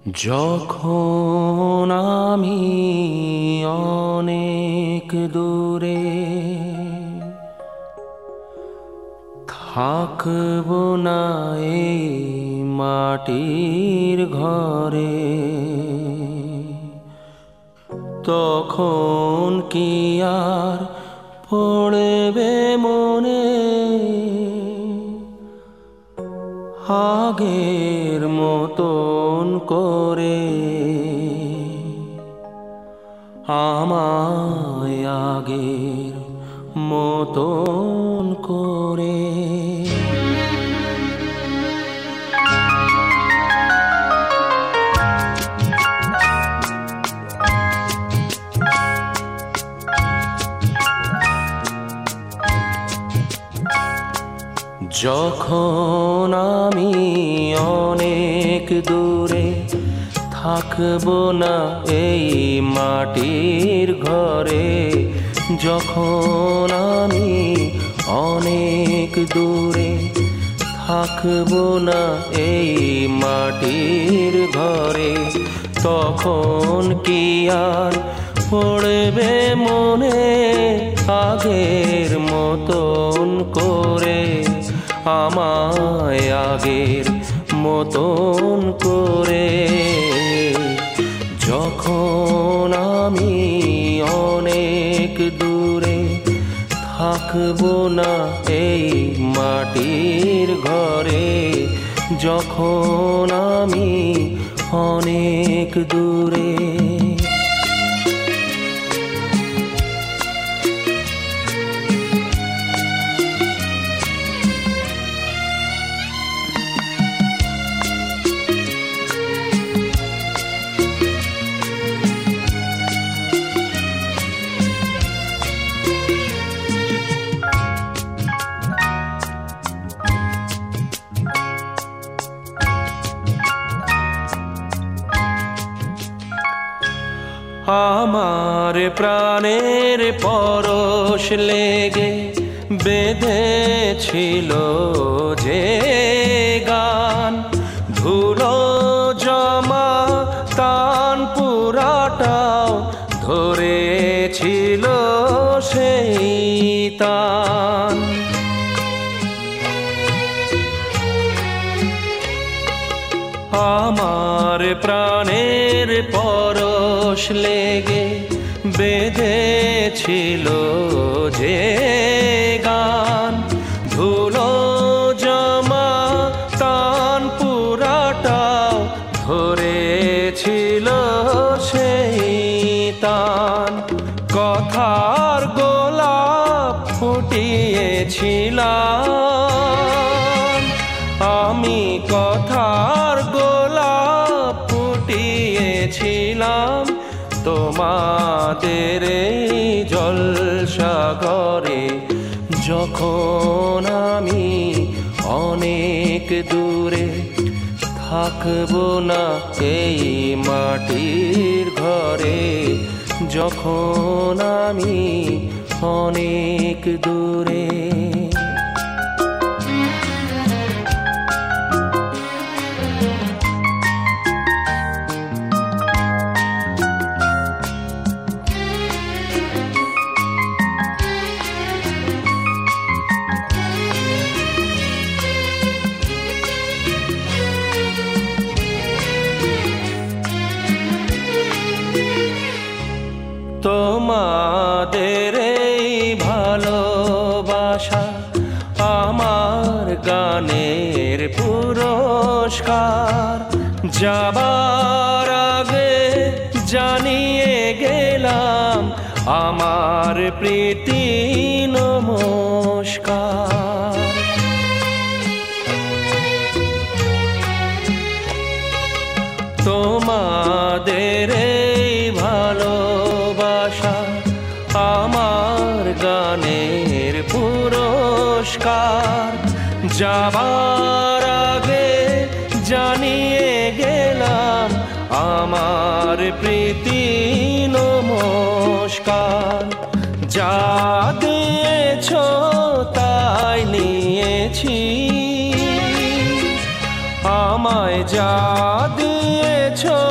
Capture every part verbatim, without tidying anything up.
যখন আমি অনেক দূরে থাকব না এই মাটির ঘরে, তখন কি আর পড়বে মনে আগের মতন করে? আমায় আগের মতন করে। যখন আমি অনেক দূরে থাকব না এই মাটির ঘরে, যখন আমি অনেক দূরে থাকব না এই মাটির ঘরে, তখন কি আর পড়বে মনে আগের মতন করে? আমায় আগের মতন করে। যখন আমি অনেক দূরে থাকব না এই মাটির ঘরে, যখন আমি অনেক দূরে। আমার প্রাণের পরশ লেগে বেঁধেছিল যে গান, ধুলো জমা তান পুরাটাও ধরেছিল সেই তান। আমার প্রাণের পরশ লেগে বেঁধেছিল যে গান, ধুলো জমা তান পুরাটাও ধরেছিল সেই তান। কথার গোলাপ ফুটিয়েছিলাম আমি, কথার গোলাপ ফুটিয়েছিলাম তোমাদের এই জলসাগরে। যখন আমি অনেক দূরে থাকব না এই মাটির ঘরে, যখন আমি অনেক দূরে। তোমাদের এই ভালোবাসা আমার গানের পুরস্কার। যাবার আগে জানিয়ে গেলাম আমার প্রীতি নমস্কার। তোমাদের এই ভালোবাসা আমার গানের পুরস্কার। যাবার আগে জানিয়ে গেলাম আমার প্রীতি নমস্কার। যা দিয়েছ তাই নিয়েছি, আমায় যা দিয়েছো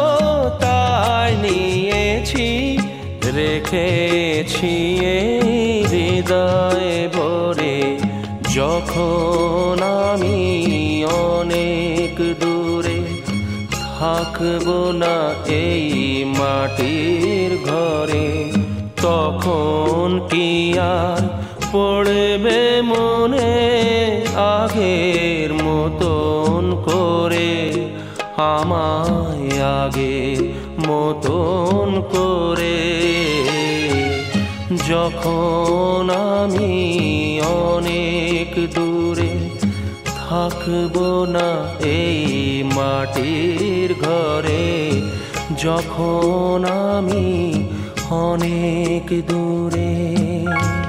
রেখেছি এই হৃদয়ে ভরে, যখন আমি অনেক দূরে থাকবো না এই মাটির ঘরে, তখন কি আর পড়বে মনে আগের মতন করে, আমায় আগের মতন করে। যখন আমি অনেক দূরে থাকবো না এই মাটির ঘরে, যখন আমি অনেক দূরে।